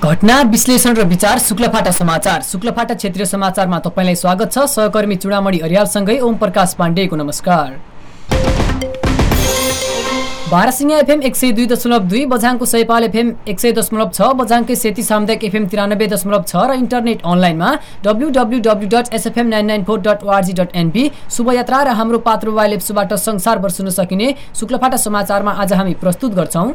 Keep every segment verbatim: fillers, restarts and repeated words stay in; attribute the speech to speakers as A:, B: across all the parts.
A: घटना विश्लेषण र विचार शुक्लफाटा समाचार। शुक्लफाटा क्षेत्रीय समाचारमा तपाईलाई स्वागत छ। सहकर्मी चुडामणी अर्यालसँगै ओम प्रकाश पाण्डेको नमस्कार। बारासिंहा एफएम एक सय दुई दशमलव दुई, बझाङको सयपाल एफएम एक सय दशमलव छ, बझाङकै सेती सामुदायिक एफएम तिरानब्बे दशमलव छ र इन्टरनेट अनलाइनमा W W W dot SFM nine nine four dot ORG dot NP. शुभयात्रा र हाम्रो पात्र मोबाइल एप्सबाट संसारभर सुन्न सकिने शुक्लफाटा समाचारमा आज हामी प्रस्तुत गर्छौं।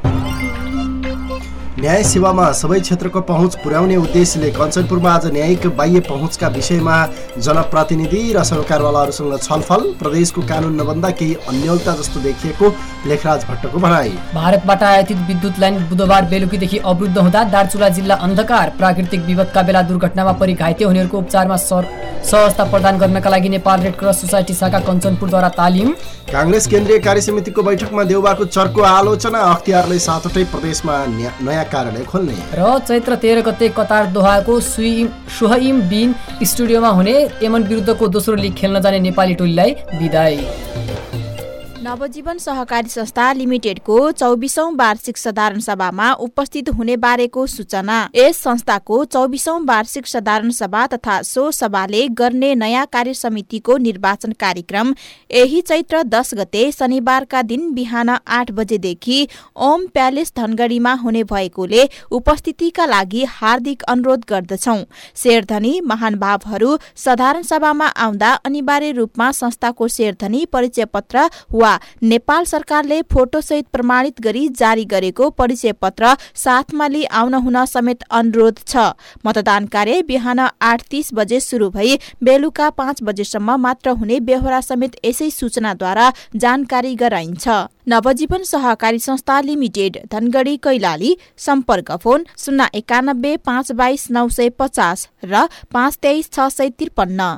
B: न्याय सेवामा सबै क्षेत्रको पहुँच पुर्याउने उद्देश्यले कञ्चनपुरमा आज न्यायिक बाह्य पहुँचका विषयमा जनप्रतिनिधि र सरकारवालाहरूसँग छलफल। प्रदेशको कानुन नबन्दा केही अन्यलता जस्तो देखिएको लेखराज भट्टको भनाई।
A: भारतबाट आयातित विद्युत लाइन बुधबार बेलुकीदेखि अवरुद्ध हुँदा दार्चुला जिल्ला अन्धकार। प्राकृतिक विपदका बेला दुर्घटनामा परि घाइते हुनेहरूको उपचारमा सहजता प्रदान गर्नका लागि नेपाल रेड क्रस सोसाइटी शाखा कञ्चनपुरद्वारा तालिम।
B: काङ्ग्रेस केन्द्रीय कार्यसमितिको बैठकमा देउबाको चर्को आलोचना। अख्तियारले सातवटै प्रदेशमा नयाँ कार्यालय खोल्ने
A: र चैत्र तेह्र गते कतार दोहाको सुहइम बिन स्टुडियोमा हुने यमन विरुद्धको दोस्रो लिग खेल्न जाने नेपाली टोलीलाई बिदाई।
C: नवजीवन सहकारी संस्था लिमिटेडको चौबिसौं वार्षिक साधारण सभामा उपस्थित हुने बारेको सूचना। यस संस्थाको चौबिसौं वार्षिक साधारण सभा तथा सो सभाले गर्ने नयाँ कार्य समितिको निर्वाचन कार्यक्रम यही चैत्र दस गते शनिबारका दिन बिहान आठ बजेदेखि ओम प्यालेस धनगढीमा हुने भएकोले उपस्थितिका लागि हार्दिक अनुरोध गर्दछौं। शेयरधनी महानुभावहरू साधारण सभामा आउँदा अनिवार्य रूपमा संस्थाको शेयरधनी परिचय पत्र वा नेपाल सरकारले फोटोसहित प्रमाणित गरी जारी गरेको परिचय पत्र साथमा लिई आउन हुन समेत अनुरोध छ। मतदान कार्य बिहान आठ तीस बजे शुरू भई बेलुका पाँच बजेसम्म मात्र हुने बेहोरा समेत यसै सूचनाद्वारा जानकारी गराइन्छ। नवजीवन सहकारी संस्था लिमिटेड धनगढी कैलाली। सम्पर्क फोन शून्य एकानब्बे पाँच बाइस नौ सय पचास र पाँच तेइस छ सय त्रिपन्न।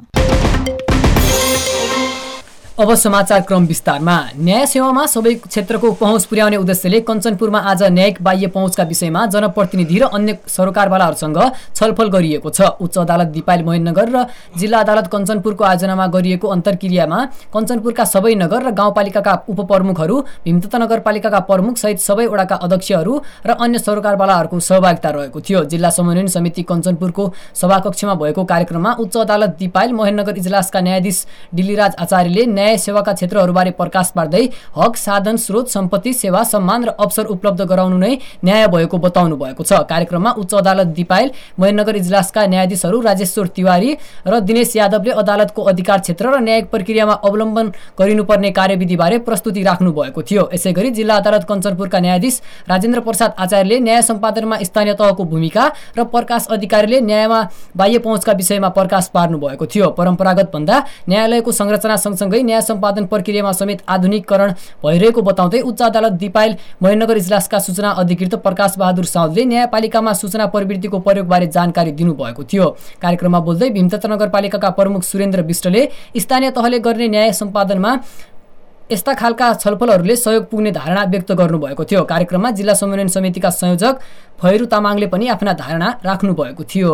A: अब समाचार क्रम विस्तारमा। न्याय सेवामा सबै क्षेत्रको पहुँच पुर्याउने उद्देश्यले कञ्चनपुरमा आज न्यायिक बाह्य पहुँचका विषयमा जनप्रतिनिधि र अन्य सरकारवालाहरूसँग छलफल गरिएको छ। उच्च अदालत दिपायल महेन्द्रनगर र जिल्ला अदालत कञ्चनपुरको आयोजनामा गरिएको अन्तर्क्रियामा कञ्चनपुरका सबै नगर र गाउँपालिकाका उपप्रमुखहरू, भीमतथा नगरपालिकाका प्रमुख सहित सबै वडाका अध्यक्षहरू र अन्य सरकारवालाहरूको सहभागिता रहेको थियो। जिल्ला समन्वयन समिति कञ्चनपुरको सभाकक्षमा भएको कार्यक्रममा उच्च अदालत दिपायल महेन्द्रनगर इजलासका न्यायाधीश डिल्लीराज आचार्यले न्याय सेवाका क्षेत्रहरूबारे प्रकाश पार्दै हक, साधन, स्रोत, सम्पत्ति, सेवा, सम्मान र अवसर उपलब्ध गराउनु नै न्याय भएको बताउनु भएको छ। कार्यक्रममा उच्च अदालत दिपायल महेन्द्रनगर इजलासका न्यायाधीशहरू राजेश्वर तिवारी र दिनेश यादवले अदालतको अधिकार क्षेत्र र न्यायिक प्रक्रियामा अवलम्बन गरिनुपर्ने कार्यविधिबारे प्रस्तुति राख्नु भएको थियो। यसैगरी जिल्ला अदालत कञ्चनपुरका न्यायाधीश राजेन्द्र प्रसाद आचार्यले न्याय सम्पादनमा स्थानीय तहको भूमिका र प्रकाश अधिकारीले न्यायमा बाह्य पहुँचका विषयमा प्रकाश पार्नु भएको थियो। परम्परागत भन्दा न्यायालयको संरचना सँगसँगै न्याय सम्पादन प्रक्रियामा समेत आधुनिकीकरण भइरहेको बताउँदै उच्च अदालत दिपायल महेन्द्रनगर इजलासका सूचना अधिकृत प्रकाश बहादुर साउदले न्यायपालिकामा सूचना प्रवृत्तिको प्रयोगबारे जानकारी दिनुभएको थियो। कार्यक्रममा बोल्दै भीमतथा नगरपालिकाका प्रमुख सुरेन्द्र विष्टले स्थानीय तहले गर्ने न्याय सम्पादनमा यस्ता खालका छलफलहरूले सहयोग पुग्ने धारणा व्यक्त गर्नुभएको थियो। कार्यक्रममा जिल्ला समन्वयन समितिका संयोजक फैरू तामाङले पनि आफ्ना धारणा राख्नु भएको थियो।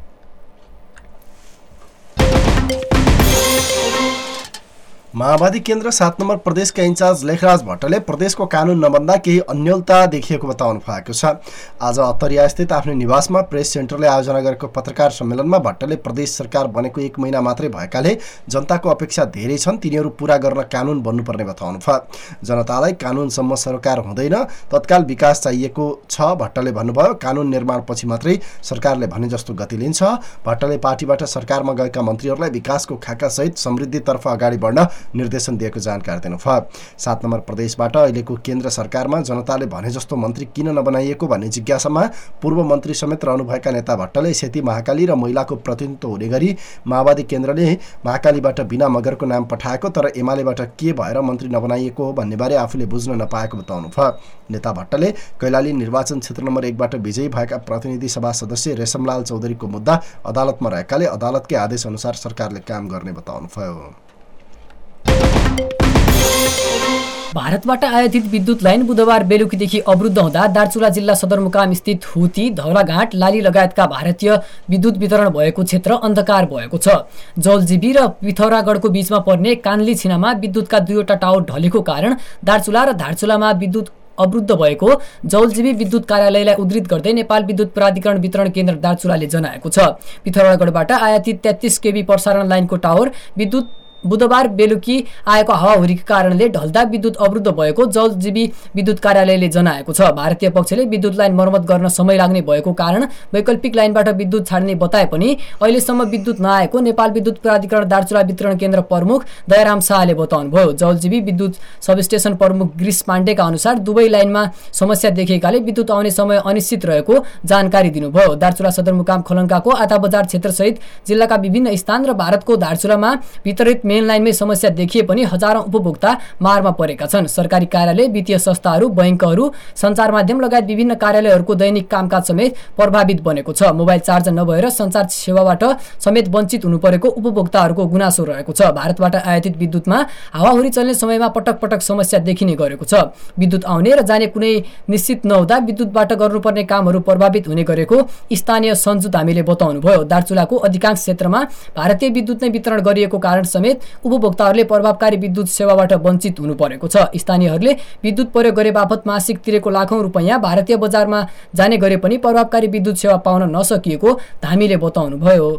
B: माओवादी केन्द्र सात नम्बर प्रदेशका इन्चार्ज लेखराज भट्टले प्रदेशको कानुन नबन्दा केही अन्यलता देखिएको बताउनु भएको छ। आज अत्तरिया स्थित आफ्नो निवासमा प्रेस सेन्टरले आयोजना गरेको पत्रकार सम्मेलनमा भट्टले प्रदेश सरकार बनेको एक महिना मात्रै भएकाले जनताको अपेक्षा धेरै छन्, तिनीहरू पूरा गर्न कानुन बन्नुपर्ने बताउनु भयो। जनतालाई कानुनसम्म सरकार हुँदैन, तत्काल विकास चाहिएको छ भट्टले भन्नुभयो। कानुन निर्माणपछि मात्रै सरकारले भने जस्तो गति लिन्छ। भट्टले पार्टीबाट सरकारमा गएका मन्त्रीहरूलाई विकासको खाकासहित समृद्धितर्फ अगाडि बढ्न निर्देशन दिएको जानकारी दिनुभयो। सात नम्बर प्रदेशबाट अहिलेको केन्द्र सरकारमा जनताले भने जस्तो मन्त्री किन नबनाइएको भन्ने जिज्ञासामा पूर्व मन्त्री समेत रहनुभएका नेता भट्टले सेती महाकाली र महिलाको प्रतिनिधित्व हुने गरी माओवादी केन्द्रले महाकालीबाट बिना मगरको नाम पठाएको तर एमालेबाट के भएर मन्त्री नबनाइएको हो भन्नेबारे आफूले बुझ्न नपाएको बताउनु भयो। नेता भट्टले कैलाली निर्वाचन क्षेत्र नम्बर एकबाट विजयी भएका प्रतिनिधि सभा सदस्य रेशमलाल चौधरीको मुद्दा अदालतमा रहेकाले अदालतकै आदेश अनुसार सरकारले काम गर्ने बताउनु भयो।
A: भारतबाट आयातित विद्युत लाइन बुधबार बेलुकीदेखि अवरुद्ध हुँदा दार्चुला जिल्ला सदरमुकाम स्थित हुती, धौलाघाट, लाली लगायतका भारतीय विद्युत वितरण भएको क्षेत्र अन्धकार भएको छ। जौलजीबी र पिथौरागढको बीचमा पर्ने कान्ली छिनामा विद्युतका दुईवटा टावर ढलेको कारण दार्चुला र धारचुलामा विद्युत अवरुद्ध भएको जौलजीबी विद्युत कार्यालयलाई उद्धृत गर्दै नेपाल विद्युत प्राधिकरण वितरण केन्द्र दार्चुलाले जनाएको छ। पिथौरागढबाट आयातित तेत्तीस केबी प्रसारण लाइनको टावर विद्युत बुधबार बेलुकी आएको हावाहुरीका कारणले ढल्दा विद्युत अवरुद्ध भएको जलजीवी विद्युत कार्यालयले जनाएको छ। भारतीय पक्षले विद्युत लाइन मर्मत गर्न समय लाग्ने भएको कारण वैकल्पिक लाइनबाट विद्युत छाड्ने बताए पनि अहिलेसम्म विद्युत नआएको नेपाल विद्युत प्राधिकरण दार्चुला वितरण केन्द्र प्रमुख दयाराम शाहले बताउनुभयो। जलजीवी विद्युत सबस्टेसन प्रमुख गिरीश पाण्डेका अनुसार दुवै लाइनमा समस्या देखिएकाले विद्युत आउने समय अनिश्चित रहेको जानकारी दिनुभयो। दार्चुला सदरमुकाम खलङ्काको आधा बजार क्षेत्रसहित जिल्लाका विभिन्न स्थान र भारतको दार्चुलामा वितरित मेन लाइनमै समस्या देखिए पनि हजारौं उपभोक्ता मारमा परेका छन्। सरकारी कार्यालय, वित्तीय संस्थाहरू, बैंकहरू, सञ्चार माध्यम लगायत विभिन्न कार्यालयहरूको दैनिक कामकाज समेत प्रभावित बनेको छ। मोबाइल चार्ज नभएर सञ्चार सेवाबाट समेत वञ्चित हुनु परेको उपभोक्ताहरूको गुनासो रहेको छ। भारतबाट आयातित विद्युतमा हावाहुरी चल्ने समयमा पटक पटक समस्या देखिने गरेको छ। विद्युत आउने र जाने कुनै निश्चित नहुँदा विद्युतबाट गर्नुपर्ने कामहरू प्रभावित हुने गरेको स्थानीय सञ्जु धामीले बताउनुभयो। दार्चुलाको अधिकांश क्षेत्रमा भारतीय विद्युत नै वितरण गरिएको कारण समेत उपभोक्ताहरूले प्रभावकारी विद्युत सेवाबाट वञ्चित हुनु परेको छ। स्थानीयहरूले विद्युत प्रयोग गरे बापत मासिक तिरेको लाखौं रुपैयाँ भारतीय बजारमा जाने गरे पनि प्रभावकारी विद्युत सेवा पाउन नसकिएको धामीले बताउनुभयो।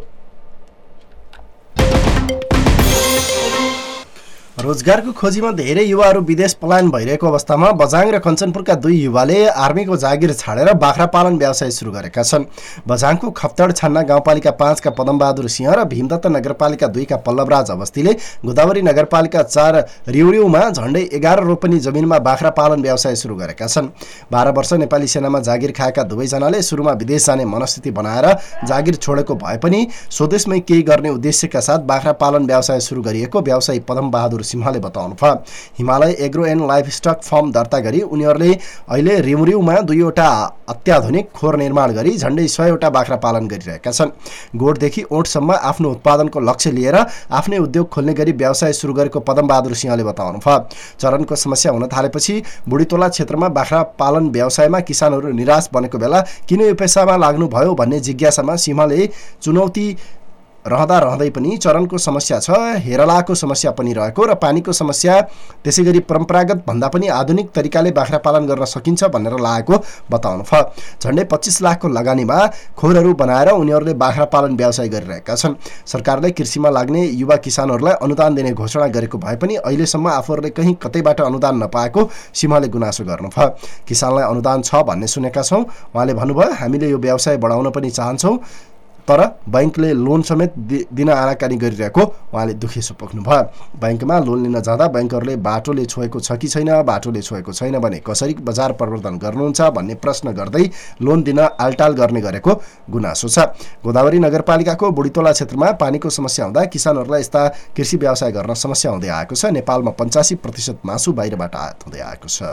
B: रोजगारको खोजीमा धेरै युवाहरू विदेश पलायन भइरहेको अवस्थामा बझाङ र कञ्चनपुरका दुई युवाले आर्मीको जागिर छाडेर बाख्रा पालन व्यवसाय सुरु गरेका छन्। बझाङको खप्तड छान्ना गाउँपालिका पाँचका पदमबहादुर सिंह र भीमदत्त नगरपालिका दुईका पल्लवराज अवस्थीले गोदावरी नगरपालिका चार रिउरिउमा झण्डै एघार रोपनी जमिनमा बाख्रा पालन व्यवसाय सुरु गरेका छन्। बाह्र वर्ष नेपाली सेनामा जागिर खाएका दुवैजनाले सुरुमा विदेश जाने मनस्थिति बनाएर जागिर छोडेको भए पनि स्वदेशमै केही गर्ने उद्देश्यका साथ बाख्रा पालन व्यवसाय सुरु गरिएको व्यवसायी पदमबहादुर सिंहले बताउनु भयो। Himalaya agro and life stock farm दर्ता गरी उनीहरूले अहिले रिमरिउमा दुईवटा अत्याधुनिक खोर निर्माण गरी झण्डै सयवटा बाख्रा पालन गरिरहेका छन्। गोठदेखि ओठसम्म आफ्नो उत्पादनको लक्ष्य लिएर आफ्नै उद्योग खोल्ने गरी व्यवसाय सुरु गरेको पदमबहादुर सिंहले बताउनु भयो। चरनको समस्या हुन थालेपछि बुढीतोला क्षेत्रमा बाख्रा पालन व्यवसायमा किसानहरू निराश बनेको बेला किन यो पेसामा लाग्नुभयो भन्ने जिज्ञासामा सिंहले चुनौती रहँदा रहँदै पनि चरनको समस्या छ, हेरलाको समस्या पनि रहेको र पानीको समस्या, त्यसै गरी परम्परागत भन्दा पनि आधुनिक तरिकाले बाख्रा पालन गर्न सकिन्छ भनेर लागेको बताउनु भयो। झण्डै पच्चिस लाखको लगानीमा खोरहरू बनाएर उनीहरूले बाख्रा पालन व्यवसाय गरिरहेका छन्। सरकारले कृषिमा लाग्ने युवा किसानहरूलाई अनुदान दिने घोषणा गरेको भए पनि अहिलेसम्म आफूहरूले कहीँ कतैबाट अनुदान नपाएको सिंहले गुनासो गर्नुभयो। किसानलाई अनुदान छ भन्ने सुनेका छौँ, उहाँले भन्नुभयो। हामीले यो व्यवसाय बढाउन पनि चाहन्छौँ तर बैंकले लोन समेत दिन आनाकानी गरिरहेको उहाँले दुखेसो पोख्नुभयो। बैंकमा लोन लिन जाँदा बैंकहरूले बाटोले छोएको छ कि छैन, बाटोले छोएको छैन भने कसरी बजार प्रवर्धन गर्नुहुन्छ भन्ने प्रश्न गर्दै लोन दिन आलटाल गर्ने गरेको गुनासो छ। गोदावरी नगरपालिकाको बुढीतोला क्षेत्रमा पानीको समस्या हुँदा किसानहरूलाई यस्ता कृषि व्यवसाय गर्न समस्या हुँदै आएको छ। नेपालमा पचासी प्रतिशत मासु बाहिरबाट आयात हुँदै आएको छ।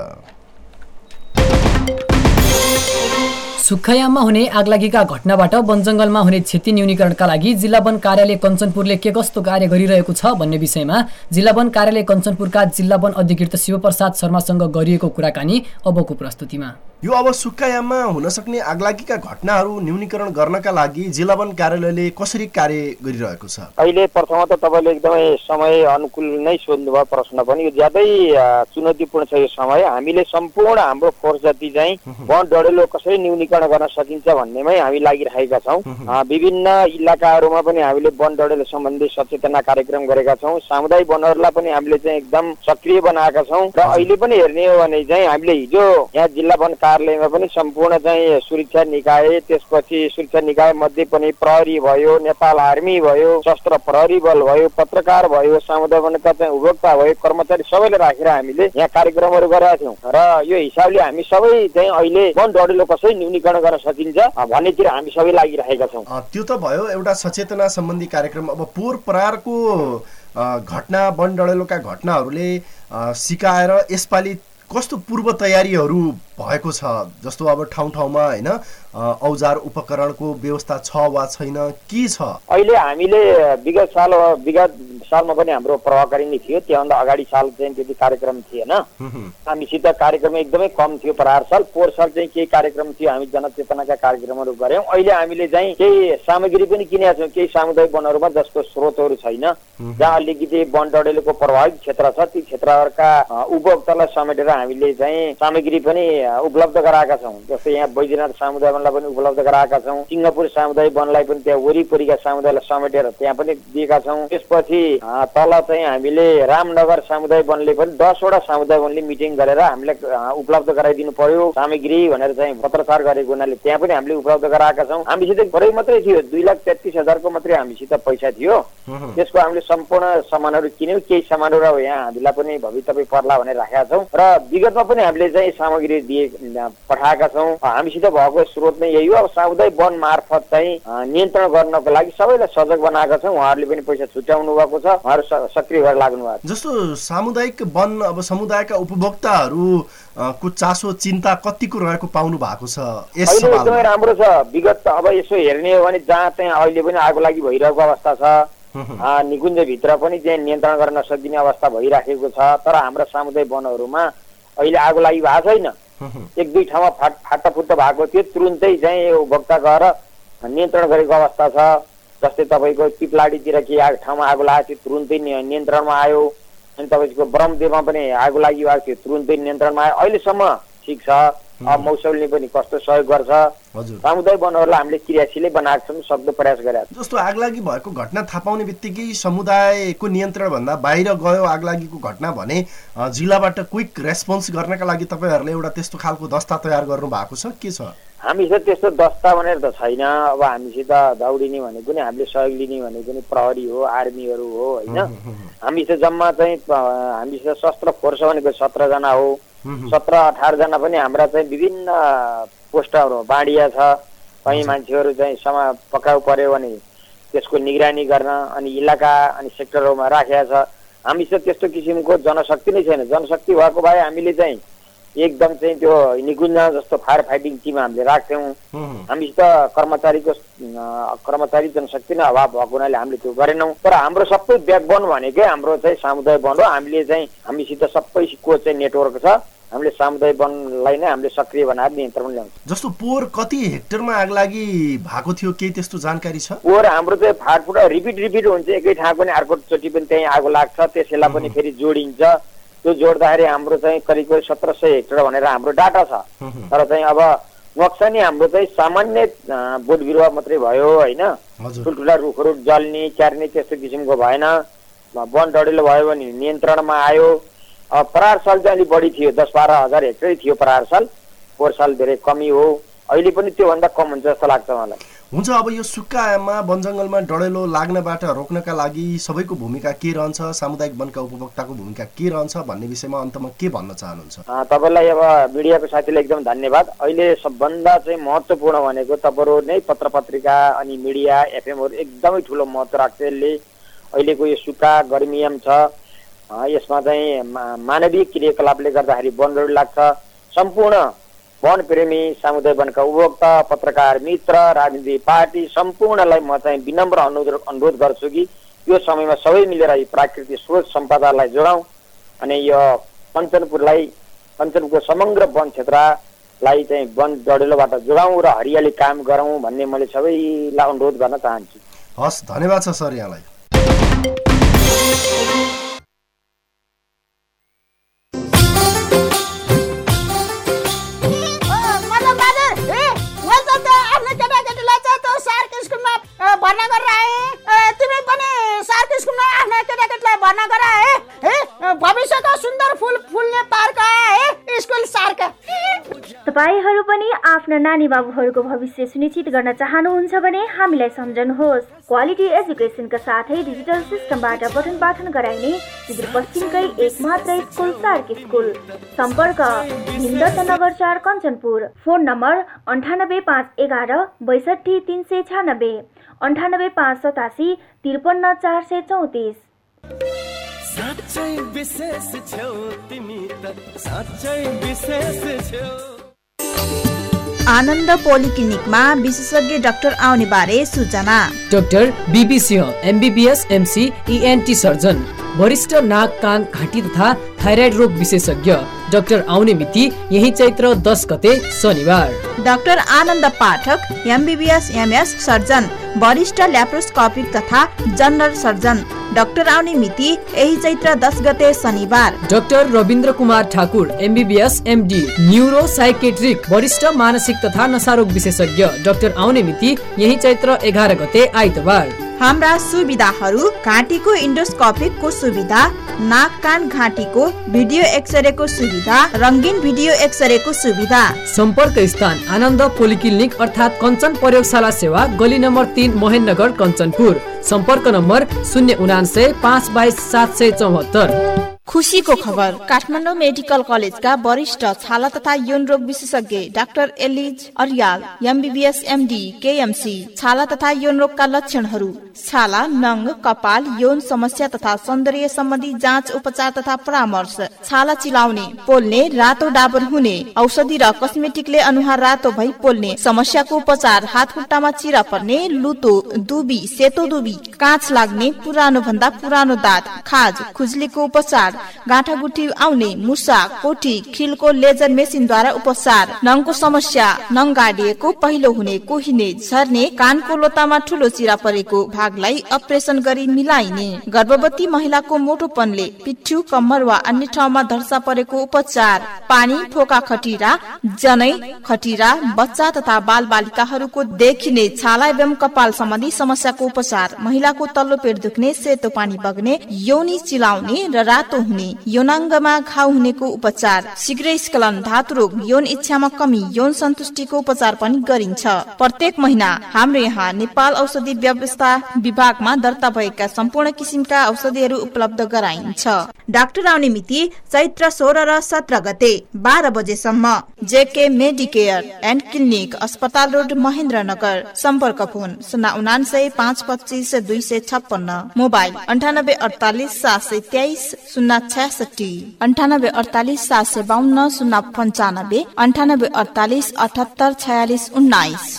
A: सुक्खायाममा हुने आगलागीका घटनाबाट वन जंगलमा हुने क्षति न्यूनीकरणका लागि जिल्ला वन कार्यालय कञ्चनपुरले के कस्तो कार्य गरिरहेको छ भन्ने विषयमा जिल्ला वन कार्यालय कञ्चनपुरका जिल्ला वन अधिकृत शिवप्रसाद शर्मासँग गरिएको कुराकानी अबको प्रस्तुतिमा।
B: यो अब सुक्खायाममा हुन सक्ने आगलागीका घटनाहरू न्यूनीकरण गर्नका लागि जिल्ला वन कार्यालयले कसरी कार्य गरिरहेको छ?
D: अहिले प्रथमत तपाईले एकदमै समय अनुकूल नै सोध्नुभयो प्रश्न पनि। यो ज्यादै चुनौतीपूर्ण छ यो समय। हामीले सम्पूर्ण हाम्रो फोर्स जति चाहिँ वन डढेलो कसरी न्यूनीकरण गर्न सकिन्छ भन्नेमै हामी लागिरहेका छौँ। विभिन्न इलाकाहरूमा पनि हामीले वन डढेलो सम्बन्धी सचेतना कार्यक्रम गरेका छौँ। सामुदायिक वनहरूलाई पनि हामीले चाहिँ एकदम सक्रिय बनाएका छौँ र अहिले पनि हेर्ने हो भने चाहिँ हामीले हिजो यहाँ जिल्ला वन कार्यालयमा पनि सम्पूर्ण चाहिँ सुरक्षा निकाय, त्यसपछि सुरक्षा निकाय मध्ये पनि प्रहरी भयो, नेपाल आर्मी भयो, सशस्त्र प्रहरी बल भयो, पत्रकार भयो, सामुदायिक वनका चाहिँ उपभोक्ता भयो, कर्मचारी सबैले राखेर हामीले यहाँ कार्यक्रमहरू गरेका थियौँ र यो हिसाबले हामी सबै चाहिँ अहिले वन डढेलो कसरी न्यूनीकरण गर्न सकिन्छ भन्नेतिर हामी सबै लागिरहेका छौँ।
B: त्यो त भयो एउटा सचेतना सम्बन्धी कार्यक्रम। अब पोहोर परारको घटना, वन डढेलोका घटनाहरूले सिकाएर यसपालि कस्तो पूर्व तयारीहरू भएको छ? जस्तो अब ठाउँ ठाउँमा होइन औजार उपकरणको व्यवस्था छ वा छैन, के छ?
D: अहिले हामीले विगत साल विगत सालमा पनि हाम्रो प्रभावकारी नै थियो, त्योभन्दा अगाडि साल चाहिँ त्यति कार्यक्रम थिएन। हामीसित कार्यक्रम एकदमै कम थियो प्रहार साल। पोहोर साल चाहिँ केही कार्यक्रम थियो, हामी जनचेतनाका कार्यक्रमहरू गऱ्यौँ। अहिले हामीले चाहिँ केही सामग्री पनि किनेका छौँ केही सामुदायिक वनहरूमा जसको स्रोतहरू छैन, जहाँ अलिकति वन डडेलोको प्रभावित क्षेत्र छ, ती क्षेत्रहरूका उपभोक्तालाई समेटेर हामीले चाहिँ सामग्री पनि उपलब्ध गराएका छौँ। जस्तै यहाँ बैजनाथ सामुदाय वनलाई पनि उपलब्ध गराएका छौँ, सिङ्गापुर सामुदायिक वनलाई पनि त्यहाँ वरिपरिका समुदायलाई समेटेर त्यहाँ पनि दिएका छौँ। त्यसपछि तल चाहिँ हामीले रामनगर सामुदायिक वनले पनि दसवटा सामुदायिक वनले मिटिङ गरेर हामीलाई उपलब्ध गराइदिनु पर्यो सामग्री भनेर चाहिँ पत्रचार गरेको हुनाले त्यहाँ पनि हामीले उपलब्ध गराएका छौँ। हामीसित थोरै मात्रै थियो, दुई लाख तेत्तिस हजारको मात्रै हामीसित पैसा थियो। त्यसको हामीले सम्पूर्ण सामानहरू किन्यौँ। केही सामानहरू यहाँ हामीलाई पनि भविष्य पर्ला भनेर राखेका छौँ र विगतमा पनि हामीले चाहिँ सामग्री दिए पठाएका छौँ। हामीसित भएको स्रोत नै यही हो। अब सामुदायिक वन मार्फत चाहिँ नियन्त्रण गर्नको लागि सबैलाई सजग बनाएका छौँ। उहाँहरूले पनि पैसा छुट्याउनु भएको छ, उहाँहरू सक्रिय भएर लाग्नु भएको छ।
B: जस्तो सामुदायिक वन अब समुदायका उपभोक्ताहरू को चासो चिन्ता कतिको रहेको पाउनु भएको छ यस सवालमा?
D: एकदमै राम्रो छ। विगत अब यसो हेर्ने हो भने जहाँ चाहिँ अहिले पनि आगो लागि भइरहेको अवस्था छ, निकुञ्जभित्र पनि चाहिँ नियन्त्रण गर्न नसकिने अवस्था भइराखेको छ। तर हाम्रा सामुदायिक वनहरूमा अहिले आगो लागि भएको छैन। एक दुई ठाउँमा फाट फाटाफुट्टा भएको थियो, तुरुन्तै चाहिँ उपभोक्ता गएर नियन्त्रण गरेको अवस्था छ। जस्तै तपाईँको चिप्लाडीतिर के ठाउँमा आगो लागेको थियो, तुरुन्तै नियन्त्रणमा आयो। अनि तपाईँको ब्रह्मदेवमा पनि आगो लागिरहेको थियो, तुरुन्तै नियन्त्रणमा आयो। अहिलेसम्म ठिक छ। अब मौसमले पनि कस्तो सहयोग गर्छ। सामुदायिक वनहरूलाई हामीले क्रियाशीलै बनाएको छौँ, सक्दो प्रयास गरेका छौँ।
B: जस्तो आगलागी भएको घटना थाहा पाउने बित्तिकै समुदायको नियन्त्रण भन्दा बाहिर गयो आगलागीको घटना भने जिल्लाबाट क्विक रेस्पोन्स गर्नका लागि तपाईँहरूले एउटा त्यस्तो खालको दस्ता तयार गर्नु भएको छ, के छ?
D: हामीसित त्यस्तो दस्ता भनेर त छैन। अब हामीसित दौडिने भनेको नि हामीले सहयोग लिने भनेको नि प्रहरी हो, आर्मीहरू हो होइन। हामीसित जम्मा चाहिँ हामीसित शस्त्र फोर्स भनेको सत्रजना हो। सत्र अठारजना पनि हाम्रा चाहिँ विभिन्न पोस्टहरू बाँडिया छ। कहीँ मान्छेहरू चाहिँ समा पक्राउ पर्यो भने त्यसको निगरानी गर्न अनि इलाका अनि सेक्टरहरूमा राखेका छ। हामीसित त्यस्तो किसिमको जनशक्ति नै छैन। जनशक्ति भएको भए हामीले चाहिँ एकदम चाहिँ त्यो निकुञ्ज जस्तो फायर फाइटिङ टिम हामीले राख्थ्यौँ। हामीसित कर्मचारीको कर्मचारी जनशक्ति नै अभाव भएको हुनाले हामीले त्यो गरेनौँ। तर हाम्रो सबै ब्याकबोन भनेकै हाम्रो चाहिँ सामुदायिक वन हो। हामीले चाहिँ हामीसित सबैको चाहिँ नेटवर्क छ। हामीले सामुदायिक वनलाई नै हामीले सक्रिय बनाएर नियन्त्रण ल्याउँछौँ।
B: जस्तो पोहोर कति हेक्टरमा आगलागी भएको थियो, केही त्यस्तो जानकारी छ?
D: पोहोर हाम्रो चाहिँ फाटफुट रिपिट रिपिट हुन्छ, एकै ठाउँ पनि अर्कोचोटि पनि त्यहीँ आगो लाग्छ, त्यसैलाई पनि फेरि जोडिन्छ। त्यो जोड्दाखेरि हाम्रो चाहिँ करिब करिब सत्र सय हेक्टर भनेर हाम्रो डाटा छ। तर चाहिँ अब नोक्सानी हाम्रो चाहिँ सामान्य बोट बिरुवा मात्रै भयो होइन। ठुल्ठुला रुखहरू जल्ने क्यार्ने त्यस्तो किसिमको भएन। वन डडेलो भयो भने नियन्त्रणमा आयो। प्रहार साल चाहिँ अलिक बढी थियो, दस बाह्र हजार हेक्टरै थियो प्रहार साल। पोहोर साल धेरै कमी हो। अहिले पनि त्योभन्दा कम हुन्छ जस्तो लाग्छ मलाई।
B: हुन्छ, अब यो सुक्खामा वन जङ्गलमा डडेलो लाग्नबाट रोक्नका लागि सबैको भूमिका के रहन्छ, सामुदायिक वनका उपभोक्ताको भूमिका के रहन्छ भन्ने विषयमा अन्तमा के भन्न चाहनुहुन्छ?
D: तपाईँलाई अब मिडियाको साथीलाई एकदम धन्यवाद। अहिले सबभन्दा चाहिँ महत्त्वपूर्ण भनेको तपाईँहरू नै पत्र पत्रिका अनि मिडिया एफएमहरू एकदमै ठुलो महत्त्व राख्छ। यसले अहिलेको यो सुक्खा गर्मियाम छ, यसमा चाहिँ मानवीय क्रियाकलापले गर्दाखेरि वन डडेलो लाग्छ। सम्पूर्ण वन प्रेमी सामुदायिक वनका उपभोक्ता, पत्रकार मित्र, राजनीतिक पार्टी सम्पूर्णलाई म चाहिँ विनम्र अनुरोध अनुरोध गर्छु कि यो समयमा सबै मिलेर यो प्राकृतिक स्रोत सम्पदालाई जोडाउँ अनि यो कञ्चनपुरलाई कञ्चनपुरको समग्र वन क्षेत्रलाई चाहिँ वन डडेलोबाट जोगाउँ र हरियाली काम गरौँ भन्ने मैले सबैलाई अनुरोध गर्न चाहन्छु।
B: हस्, धन्यवाद छ सर यहाँलाई।
E: भर्ना गरेर आए, तिमी पनि सार्क स्कुलमा आफ्ना केटाकेटीलाई भर्ना गराए है। भविष्यको सुन्दर फुल फुल्ने पार्क है स्कुल सार्क।
F: तपाईहरू पनि आफ्ना नानी बाबुहरूको भविष्य सुनिश्चित गर्न चाहनुहुन्छ भने हामीलाई सम्झनुहोस्। क्वालिटी एजुकेसनका साथै डिजिटल सिस्टमबाट पठन पाठन गराइने सुदूरपश्चिमकै एक मात्र स्कुल सार्क स्कुल। सम्पर्क हिन्दत नगर चार कञ्चनपुर। फोन नम्बर अन्ठानब्बे पाँच एघार बैसठी तिन सय छ्यानब्बे, अन्ठानब्बे पाँच सतासी त्रिपन्न चार सय चौतिस।
G: साँच्चै विशेष छौ तिमी त, साँच्चै विशेष छौ।
C: आनन्द पोलिक्लिनिकमा विशेषज्ञ डाक्टर आउने बारे सूचना।
A: Doctor BB Singh MBBS MC ENT surgeon, वरिष्ठ नाक कान घाँटी तथा थाइराइड रोग विशेषज्ञ। डाक्टर आउने मिति यही चैत्र दस गते शनिबार।
C: Doctor Anand Pathak MBBS MS surgeon, वरिष्ठ ल्याप्रोस्कोपिक तथा जनरल सर्जन। डाक्टर आउने मिति यही चैत्र दस गते शनिबार।
A: Doctor Rabindra Kumar Thakur MBBS MD neuro psychiatric, वरिष्ठ मानसिक तथा नशारोग विशेषज्ञ। डाक्टर आउने मिति यही चैत्र एघार गते आइतबार।
C: हाम्रा सुविधाहरू घाँटीको इन्डोस्कोपिकको सुविधा, नाक कान घाँटीको भिडियो एक्सरेको सुविधा, रङ्गीन भिडियो एक्सरेको सुविधा।
A: सम्पर्क स्थान आनन्द पोलिक्लिनिक अर्थात् कञ्चन प्रयोगशाला सेवा, गली नम्बर तीन महेन्द्रनगर कञ्चनपुर। सम्पर्क नम्बर शून्य उनान्सय पाँच बाइस सात सय चौहत्तर।
C: खुसीको खबर, काठमाडौँ मेडिकल कलेजका वरिष्ठ छाला तथा यौन रोग विशेषज्ञ डाक्टर एलिज अर्याल एमबीबीएस एमडी केएमसी। छाला तथा यौन रोगका लक्षणहरू: छाला, नङ, कपाल, यौन समस्या तथा सौन्दर्य सम्बन्धी जाँच, उपचार तथा परामर्श। छाला चिलाउने, पोल्ने, रातो डाबर हुने, औषधि र कस्मेटिकले अनुहार रातो भई पोल्ने। समस्याको उपचार: हात खुट्टामा चिरा पर्ने, लुतो, दुबी, सेतो दुबी, काँच लाग्ने, पुरानो भन्दा पुरानो दाँत, खाज, खुजलीको उपचार, गाँठागुठी आउने, मुसा, कोठी, खिलको लेजर मेसिनद्वारा उपचार। नङको समस्या: नङ गाडिएको, पहिलो हुने, कोहिने, झर्ने, कानको लोतामा ठुलो चिरा परेको भागलाई अपरेसन गरी मिलाइने। गर्भवती महिलाको मोटोपनले पिठ्यू, कम्मर वा अन्य ठाउँमा धर्सा परेको उपचार। पानी, फोका खटिरा, जनै खटिरा, बच्चा तथा बाल बालिकाहरूको देखिने छाला एवं कपाल सम्बन्धी समस्याको उपचार। महिलाको तल्लो पेट दुख्ने, सेतो पानी बग्ने, यौनी चिलाउने र रातो हुने, यौनाङ्गमा घाउ हुनेको उपचार। शीघ्र स्खलन, धातु रोग, यौन इच्छामा कमी, यौन सन्तुष्टिको उपचार पनि गरिन्छ। प्रत्येक महिना हाम्रो यहाँ नेपाल औषधि व्यवस्था विभागमा दर्ता भएका सम्पूर्ण किसिमका औषधिहरू उपलब्ध गराइन्छ। डाक्टर आउने मिति चैत्र सोह्र र सत्र गते बाह्र बजेसम्म। जेके मेडिकेयर एन्ड क्लिनिक, अस्पताल रोड, महेन्द्रनगर। सम्पर्क फोन शून्य उनान्सय पाँच पच्चिस दुई सय छप्पन्न। मोबाइल अन्ठानब्बे अडतालिस सात सय तेइस शून्य छ्यासठी, अन्ठानब्बे अडतालिस सात सय बाहन्न शून्य पन्चानब्बे, अन्ठानब्बे अडतालिस अठहत्तर छयालिस उन्नाइस।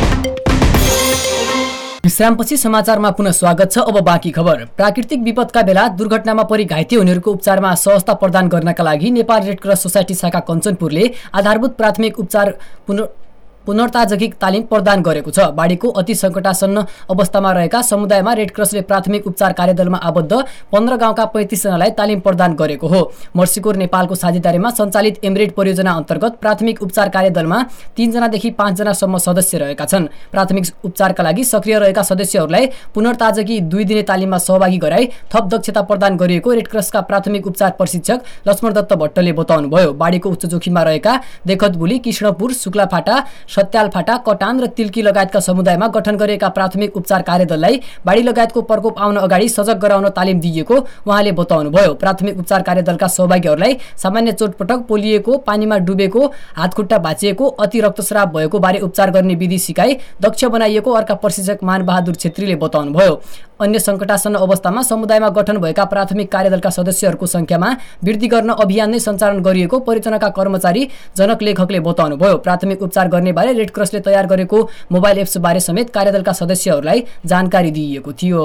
A: विश्रामपछि समाचारमा पुनः स्वागत छ। अब बाँकी खबर। प्राकृतिक विपदका बेला दुर्घटनामा परि घाइते हुनेहरूको उपचारमा सहजता प्रदान गर्नका लागि नेपाल रेड क्रस सोसाइटी शाखा कञ्चनपुरले आधारभूत प्राथमिक उपचार पुनः पुनर्ताजगी तालिम प्रदान गरेको छ। बाढीको अति सङ्कटासन्न अवस्थामा रहेका समुदायमा रेड क्रसले प्राथमिक उपचार कार्यदलमा आबद्ध पन्ध्र गाउँका पैँतिस जनालाई तालिम प्रदान गरेको हो। मर्सिकोर नेपालको साझेदारीमा सञ्चालित एमरेड परियोजना अन्तर्गत प्राथमिक उपचार कार्यदलमा तीनजनादेखि पाँचजनासम्म सदस्य रहेका छन्। प्राथमिक उपचारका लागि सक्रिय रहेका सदस्यहरूलाई पुनर्ताजगी दुई दिने तालिममा सहभागी गराई थप दक्षता प्रदान गरिएको रेड क्रसका प्राथमिक उपचार प्रशिक्षक लक्ष्मण दत्त भट्टले बताउनुभयो। बाढीको उच्च जोखिममा रहेका देखतबुली, कृष्णपुर, शुक्लाफाटा, सत्यालफाटा, कटान र तिल्की लगायतका समुदायमा गठन गरिएका प्राथमिक उपचार कार्यदललाई बाढी लगायतको प्रकोप आउन अगाडि सजग गराउन तालिम दिइएको उहाँले बताउनुभयो। प्राथमिक उपचार कार्यदलका सहभागीहरूलाई सामान्य चोटपटक, पोलिएको, पानीमा डुबेको, हातखुट्टा भाँचिएको, अति रक्तस्राव भएको बारे उपचार गर्ने विधि सिकाई दक्ष बनाइएको अर्का प्रशिक्षक मानबहादुर छेत्रीले बताउनुभयो। अन्य सङ्कटासन्न अवस्थामा समुदायमा गठन भएका प्राथमिक कार्यदलका सदस्यहरूको संख्यामा वृद्धि गर्न अभियान नै सञ्चालन गरिएको परियोजनाका कर्मचारी जनक लेखकले बताउनुभयो। प्राथमिक उपचार गर्ने बारे रेड क्रसले तयार गरेको मोबाइल एप्स बारे समेत कार्यदलका सदस्यहरूलाई जानकारी दिइएको थियो।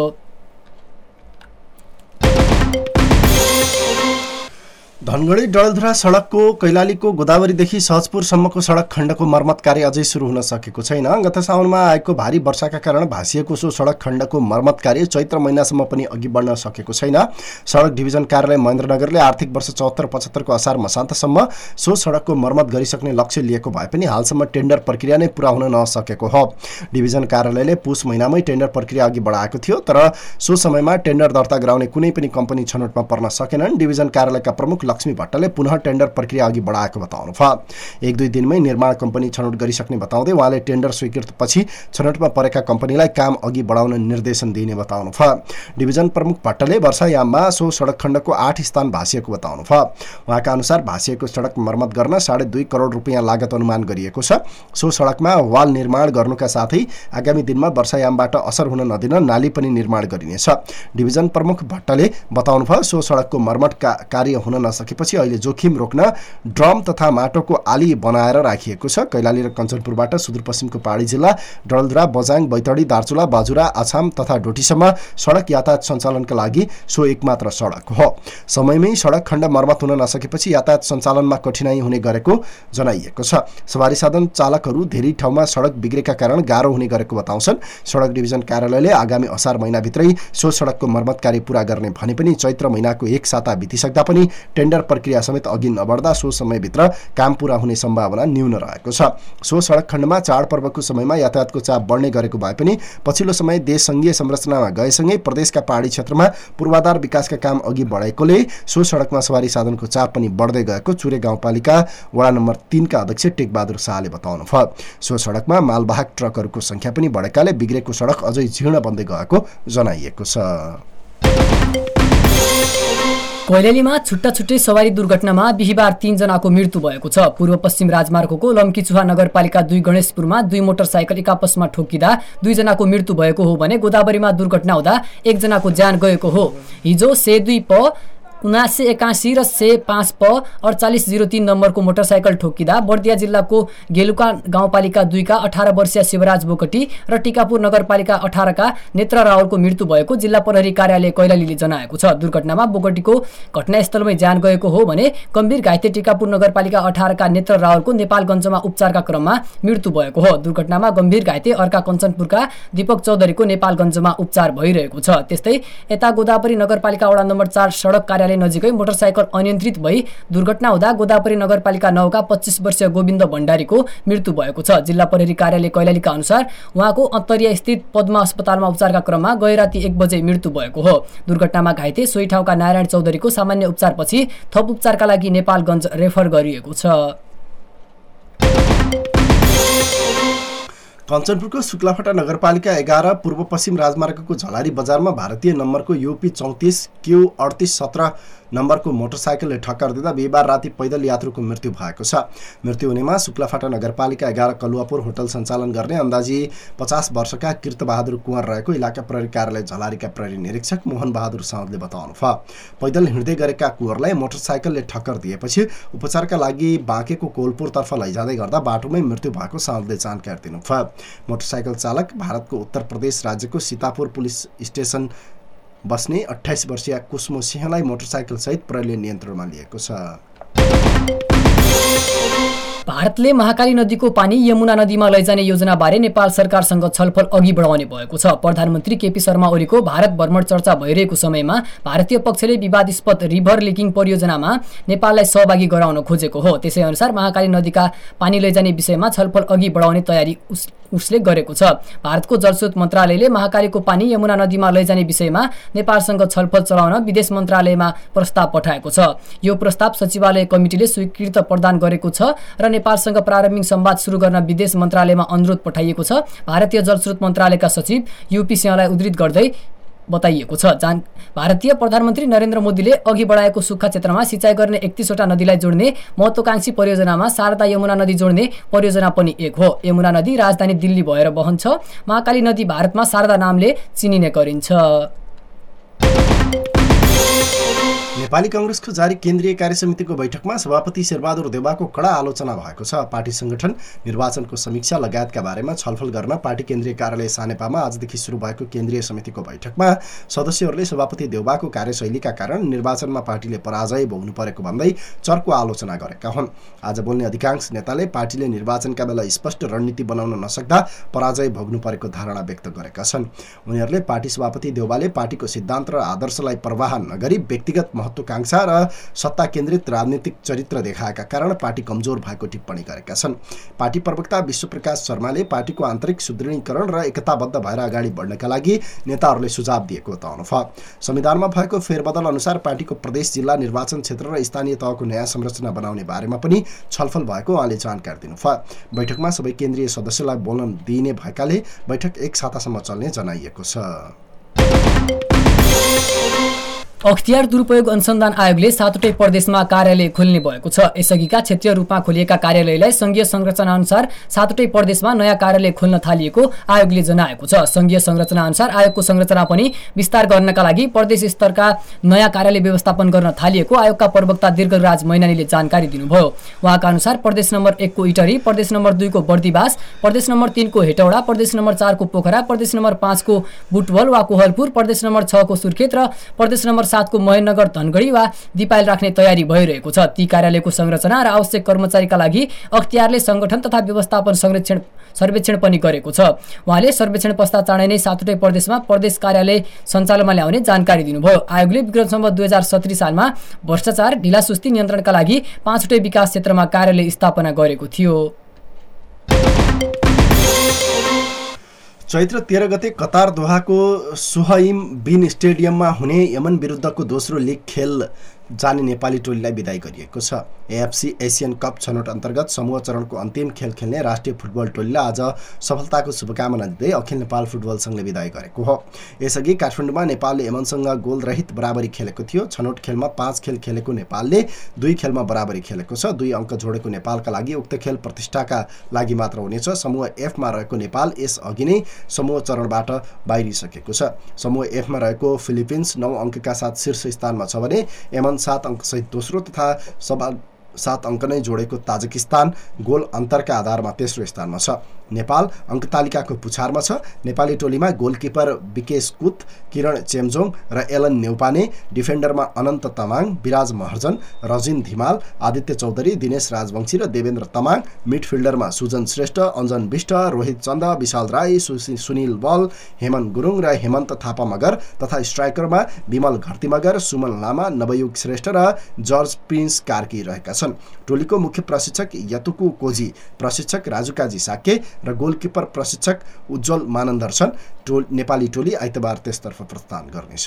B: धनगढी डडेलधुरा सडकको कैलालीको गोदावरीदेखि सहजपुरसम्मको सडक खण्डको मर्मत कार्य अझै सुरु हुन सकेको छैन। गत साउनमा आएको भारी वर्षाका कारण भाँसिएको सो सडक खण्डको मर्मत कार्य चैत्र महिनासम्म पनि अघि बढ्न सकेको छैन। सडक डिभिजन कार्यालय महेन्द्रनगरले आर्थिक वर्ष चौहत्तर पचहत्तरको असार मसान्तसम्म सो सडकको मर्मत गरिसक्ने लक्ष्य लिएको भए पनि हालसम्म टेन्डर प्रक्रिया नै पुरा हुन नसकेको हो। डिभिजन कार्यालयले पुस महिनामै टेन्डर प्रक्रिया अघि बढाएको थियो, तर सो समयमा टेन्डर दर्ता गराउने कुनै पनि कम्पनी छनौटमा पर्न सकेनन्। डिभिजन कार्यालयका प्रमुख लक्ष्मी भट्टले पुनः टेन्डर प्रक्रिया अघि बढाएको बताउनुभयो। एक दुई दिनमै निर्माण कम्पनी छनौट गरिसक्ने बताउँदै उहाँले टेन्डर स्वीकृतपछि छनौटमा परेका कम्पनीलाई काम अघि बढाउन निर्देशन दिने बताउनुभयो। डिभिजन प्रमुख भट्टले वर्षायाममा सो सडक खण्डको आठ स्थान भाँसिएको बताउनुभयो। उहाँका अनुसार भाँसिएको सडक मर्मत गर्न साढे दुई करोड रुपियाँ लागत अनुमान गरिएको छ। सो सडकमा वाल निर्माण गर्नुका साथै आगामी दिनमा वर्षायामबाट असर हुन नदिन नाली पनि निर्माण गरिनेछ। डिभिजन प्रमुख भट्टले बताउनुभयो, सो सडकको मर्मत कार्य हुन नसके नसकेपछि अहिले जोखिम रोक्न ड्रम तथा माटोको आली बनाएर राखिएको छ। कैलाली र कञ्चनपुरबाट सुदूरपश्चिमको पहाडी जिल्ला डडेलधुरा, बझाङ, बैतडी, दार्चुला, बाजुरा, आछाम तथा डोटीसम्म सडक यातायात सञ्चालनका लागि सो एकमात्र सडक हो। समयमै सडक खण्ड मर्मत हुन नसकेपछि यातायात सञ्चालनमा कठिनाई हुने गरेको जनाइएको छ। सवारी साधन चालकहरू धेरै ठाउँमा सडक बिग्रेका कारण गाह्रो हुने गरेको बताउँछन्। सडक डिभिजन कार्यालयले आगामी असार महिनाभित्रै सो सडकको मर्मत कार्य पूरा गर्ने भने पनि चैत्र महिनाको एक साता बितिसक्दा पनि टेन्डर प्रक्रिया समेत अघि नबढ्दा सो समयभित्र काम पूरा हुने सम्भावना न्यून रहेको छ। सो सडक खण्डमा चाडपर्वको समयमा यातायातको चाप बढ्ने गरेको भए पनि पछिल्लो समय देश सङ्घीय संरचनामा गएसँगै प्रदेशका पहाडी क्षेत्रमा पूर्वाधार विकासका काम अघि बढेकोले सो सडकमा सवारी साधनको चाप पनि बढ्दै गएको चुरे गाउँपालिका वडा नम्बर तीनका अध्यक्ष टेकबहादुर शाहले बताउनुभयो। सो सडकमा मालवाहक ट्रकहरूको संख्या पनि बढेकाले बिग्रेको सडक अझै जीर्ण बन्दै गएको जनाइएको छ।
A: कैलालीमा छुट्टा छुट्टै सवारी दुर्घटनामा बिहिबार तीनजनाको मृत्यु भएको छ। पूर्व पश्चिम राजमार्गको लम्कीचुहा नगरपालिका दुई गणेशपुरमा दुई मोटरसाइकल एकापसमा ठोकिँदा दुईजनाको मृत्यु भएको हो भने गोदावरीमा दुर्घटना हुँदा एकजनाको ज्यान गएको हो। हिजो से दुई प उनासी एकासी र से पाँच प अडचालिस जिरो तीन नम्बरको मोटरसाइकल ठोकिँदा बर्दिया जिल्लाको गेलुका गाउँपालिका दुईका अठार वर्षीय शिवराज बोकटी र टिकापुर नगरपालिका अठारका नेत्र रावलको मृत्यु भएको जिल्ला प्रहरी कार्यालय कैलालीले जनाएको छ। दुर्घटनामा बोकटीको घटनास्थलमै ज्यान गएको हो भने गम्भीर घाइते टिकापुर नगरपालिका अठारका नेत्र रावलको नेपालगञ्जमा उपचारका क्रममा मृत्यु भएको हो। दुर्घटनामा गम्भीर घाइते अर्का कञ्चनपुरका दीपक चौधरीको नेपालगञ्जमा उपचार भइरहेको छ। त्यस्तै यता गोदावरी नगरपालिका वडा नम्बर चार सडक कार्यालय नजिकै मोटरसाइकल अनियन्त्रित भई दुर्घटना हुँदा गोदावरी नगरपालिका नौका पच्चीस वर्षीय गोविन्द भण्डारीको मृत्यु भएको छ। जिल्ला प्रहरी कार्यालय कैलालीका अनुसार उहाँको अन्तरिया स्थित पद्मा अस्पतालमा उपचारका क्रममा गैराती एक बजे मृत्यु भएको हो। दुर्घटनामा घाइते सोही ठाउँका नारायण चौधरीको सामान्य उपचारपछि थप उपचारका लागि नेपालगञ्ज रेफर गरिएको छ।
B: कञ्चनपुरको शुक्लाफाटा नगरपालिका एघार पूर्व पश्चिम राजमार्गको झलारी बजारमा भारतीय नम्बरको युपी चौतिस क्यू अडतिस सत्र नम्बरको मोटरसाइकलले ठक्कर दिँदा बिहिबार राति पैदल यात्रुको मृत्यु भएको छ। मृत्यु हुनेमा शुक्लाफाटा नगरपालिका एघार कलुवापुर होटल सञ्चालन गर्ने अन्दाजी पचास वर्षका कीर्तबहादुर कुँवर रहेको इलाका प्रहरी कार्यालय झलारीका प्रहरी निरीक्षक मोहन बहादुर साउदले बताउनुभयो। पैदल हिँड्दै गरेका कुँवरलाई मोटरसाइकलले ठक्कर दिएपछि उपचारका लागि बाँकेको कोलपुरतर्फ लैजाँदै गर्दा बाटोमै मृत्यु भएको साउदले जानकारी दिनुभयो। मोटरसाइकल चालक भारतको उत्तर प्रदेश राज्यको सीतापुर पुलिस स्टेसन बस्ने अट्ठाइस वर्षीय कुसुमो सिंहलाई मोटरसाइकल सहित प्रहरीले नियन्त्रणमा लिएको छ।
A: भारतले महाकाली नदीको पानी यमुना नदीमा लैजाने योजनाबारे नेपाल सरकारसँग छलफल अघि बढाउने भएको छ। प्रधानमन्त्री केपी शर्मा ओलीको भारत भ्रमण चर्चा भइरहेको समयमा भारतीय पक्षले विवादित रिभर लिकिङ परियोजनामा नेपाललाई सहभागी गराउन खोजेको हो। त्यसै अनुसार महाकाली नदीका पानी लैजाने विषयमा छलफल अघि बढाउने तयारी उस, उसले गरेको छ। भारतको जलस्रोत मन्त्रालयले महाकालीको पानी यमुना नदीमा लैजाने विषयमा नेपालसँग छलफल चलाउन विदेश मन्त्रालयमा प्रस्ताव पठाएको छ। यो प्रस्ताव सचिवालय कमिटीले स्वीकृत प्रदान गरेको छ र नेपालसँग प्रारम्भिक संवाद सुरु गर्न विदेश मन्त्रालयमा अनुरोध पठाइएको छ। भारतीय जलस्रोत मन्त्रालयका सचिव युपी सिंहलाई उद्धृत गर्दै बताइएको छ। जान भारतीय प्रधानमन्त्री नरेन्द्र मोदीले अघि बढाएको सुक्खा क्षेत्रमा सिँचाइ गर्ने एकतीसवटा नदीलाई जोड्ने महत्वाकांक्षी परियोजनामा शारदा यमुना नदी जोड्ने परियोजना पनि एक हो। यमुना नदी राजधानी दिल्ली भएर बहन्छ। महाकाली नदी भारतमा शारदा नामले चिनिने गरिन्छ।
B: नेपाली कांग्रेसको जारी केन्द्रीय कार्यसमितिको बैठकमा सभापति शेरबहादुर देउवाको कडा आलोचना भएको छ। पार्टी संगठन, निर्वाचनको समीक्षा लगायतका बारेमा छलफल गर्न पार्टी केन्द्रीय कार्यालय सानेपामा आजदेखि सुरु भएको केन्द्रीय समितिको बैठकमा सदस्यहरूले सभापति देउवाको कार्यशैलीका कारण निर्वाचनमा पार्टीले पराजय भोग्नु परेको भन्दै चर्को आलोचना गरेका हुन्। आज बोल्ने अधिकांश नेताले पार्टीले निर्वाचनका बेला स्पष्ट रणनीति बनाउन नसक्दा पराजय भोग्नु परेको धारणा व्यक्त गरेका छन्। उनीहरूले पार्टी सभापति देउवाले पार्टीको सिद्धान्त र आदर्शलाई प्रवाह नगरी व्यक्तिगत महत्वाकांक्षा र सत्ता केन्द्रित राजनीतिक चरित्र देखाएका कारण पार्टी कमजोर भएको टिप्पणी गरेका छन्। पार्टी प्रवक्ता विश्वप्रकाश शर्माले पार्टीको आन्तरिक सुदृढीकरण र एकताबद्ध भएर अगाडि बढ्नका लागि नेताहरूले सुझाव दिएको बताउनुभयो। संविधानमा भएको फेरबदल अनुसार पार्टीको प्रदेश, जिल्ला, निर्वाचन क्षेत्र र स्थानीय तहको नयाँ संरचना बनाउने बारेमा पनि छलफल भएको उहाँले जानकारी दिनुभयो। बैठकमा सबै केन्द्रीय सदस्यलाई बोल्न दिइने भएकाले बैठक एक सातासम्म चल्ने जनाइएको छ।
A: अख्तियार दुरुपयोग अनुसन्धान आयोगले सातवटै प्रदेशमा कार्यालय खोल्ने भएको छ। यसअघिका क्षेत्रीय रूपमा खोलिएका कार्यालयलाई संघीय संरचना अनुसार सातवटै प्रदेशमा नयाँ कार्यालय खोल्न थालिएको आयोगले जनाएको छ। संघीय संरचना अनुसार आयोगको संरचना पनि विस्तार गर्नका लागि प्रदेश स्तरका नयाँ कार्यालय व्यवस्थापन गर्न थालिएको आयोगका प्रवक्ता दीर्घराज मैनालीले जानकारी दिनुभयो। उहाँका अनुसार प्रदेश नम्बर एक को इटरी, प्रदेश नम्बर दुई को बर्दिवास, प्रदेश नम्बर तीन को हेटौडा, प्रदेश नम्बर चार को पोखरा, प्रदेश नम्बर पाँच को बुटवल वा कोहलपुर, प्रदेश नम्बर छ को सुर्खेत र प्रदेश नम्बर सात को महेन्द्रनगर धनगढी वा दिपायल राख्ने तयारी भइरहेको छ। ती कार्यालयको संरचना र आवश्यक कर्मचारीका लागि अख्तियारले संगठन तथा व्यवस्थापन संरक्षण सर्वेक्षण पनि गरेको छ। उहाँले सर्वेक्षण पश्चात चाँडै नै सातवटै प्रदेशमा प्रदेश कार्यालय सञ्चालनमा ल्याउने जानकारी दिनुभयो। आयोगले विक्रम सम्वत दुई हजार सत्तरी सालमा भ्रष्टाचार ढिलासुस्ती नियन्त्रणका लागि पाँचवटै विकास क्षेत्रमा कार्यालय स्थापना गरेको थियो।
B: चैत्र तेह्र गते कतार दोहाको सुहइम बिन स्टेडियममा हुने यमन विरुद्धको दोस्रो लिग खेल जाने नेपाली टोलीलाई बिदाई गरिएको छ। एएफसी एसियन कप छनौट अन्तर्गत समूह चरणको अन्तिम खेल खेल्ने राष्ट्रिय फुटबल टोलीलाई आज सफलताको शुभकामना दिँदै अखिल नेपाल फुटबल सङ्घले बिदाई गरेको हो। यसअघि काठमाडौँमा नेपालले यमनसँग गोलरहित बराबरी खेलेको थियो। छनौट खेलमा पाँच खेल खेलेको नेपालले दुई खेलमा बराबरी खेलेको छ। दुई अङ्क जोडेको नेपालका लागि उक्त खेल प्रतिष्ठाका लागि मात्र हुनेछ। समूह एफमा रहेको नेपाल यसअघि नै समूह चरणबाट बाहिरिसकेको छ। समूह एफमा रहेको फिलिपिन्स नौ अङ्कका साथ शीर्ष स्थानमा छ भने यमन सात अङ्कसहित दोस्रो तथा सभा सात अङ्क नै जोडेको ताजिकिस्तान गोल अन्तरका आधारमा तेस्रो स्थानमा छ। नेपाल अङ्क तालिकाको पुछारमा छ। नेपाली टोलीमा गोलकिपर विकेश कुत, किरण चेम्जोङ र एलन नेउपाने, डिफेन्डरमा अनन्त तामाङ, विराज महर्जन, रजिन धिमाल, आदित्य चौधरी, दिनेश राजवंशी र देवेन्द्र तामाङ, मिडफिल्डरमा सुजन श्रेष्ठ, अञ्जन विष्ट, रोहित चन्द, विशाल राई, सुनिल बल, हेमन गुरुङ र हेमन्त थापा मगर तथा स्ट्राइकरमा विमल घरती मगर, सुमन लामा, नवयुग श्रेष्ठ र जर्ज प्रिन्स कार्की रहेका छन्। टोलीको मुख्य प्रशिक्षक यतुकु कोजी, प्रशिक्षक राजुकाजी साके र गोलकिपर प्रशिक्षक उज्जवल मानन्दर छन्। टोल नेपाली टोली आइतबार त्यसतर्फ प्रस्थान गर्नेछ।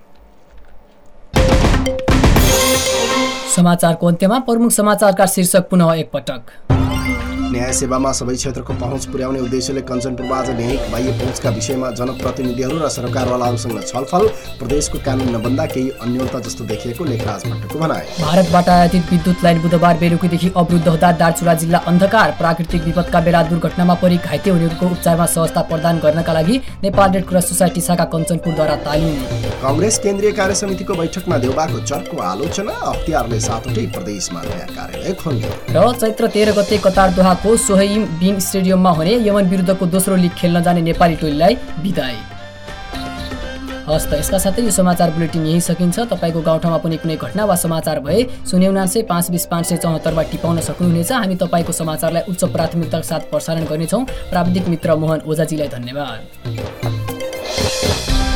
A: समाचारको अन्त्यमा प्रमुख समाचारका शीर्षक पुनः एकपटक।
B: न्याय सेवामा सबै क्षेत्रको पहुँच पुर्याउने उद्देश्यले कञ्चनपुरमा आज न्यायिक बाह्य पहुँचका विषयमा जनप्रतिनिधिहरू र सरकारवालाहरूसँग छलफल। प्रदेशको कानुन नबन्दा केही अन्योलता जस्तो देखिएको लेखराज भट्टको भनाइ।
A: भारतबाट आयातित विद्युत लाइन बुधबार बेलुकीदेखि अवरुद्ध हुँदा दार्चुला जिल्ला अन्धकार। प्राकृतिक विपदका बेला दुर्घटनामा परि घाइते हुनेहरूको उपचारमा सहजता प्रदान गर्नका लागि नेपाल रेड क्रस सोसाइटी शाखा कञ्चनपुरद्वारा तालिम।
B: कांग्रेस केन्द्रीय कार्य समितिको बैठकमा देउबाको चर्को आलोचना। अख्तियारले सातवटै प्रदेशमा नयाँ कार्यालय खोल्ने
A: र चैत्र तेह्र गते कतार दोहाको सोहइम बिन स्टेडियममा हुने यमन विरुद्धको दोस्रो लिग खेल्न जाने नेपाली टोलीलाई बिदाई। हस् त यसका साथै यो समाचार बुलेटिन यही सकिन्छ। तपाईँको गाउँठाउँमा पनि कुनै घटना वा समाचार भए शून्य उनान्सय पाँच बिस पाँच सय चौहत्तरमा टिपाउन सक्नुहुनेछ। हामी तपाईँको समाचारलाई उच्च प्राथमिकताका साथ प्रसारण गर्नेछौँ। प्राविधिक मित्र मोहन ओझाजीलाई धन्यवाद।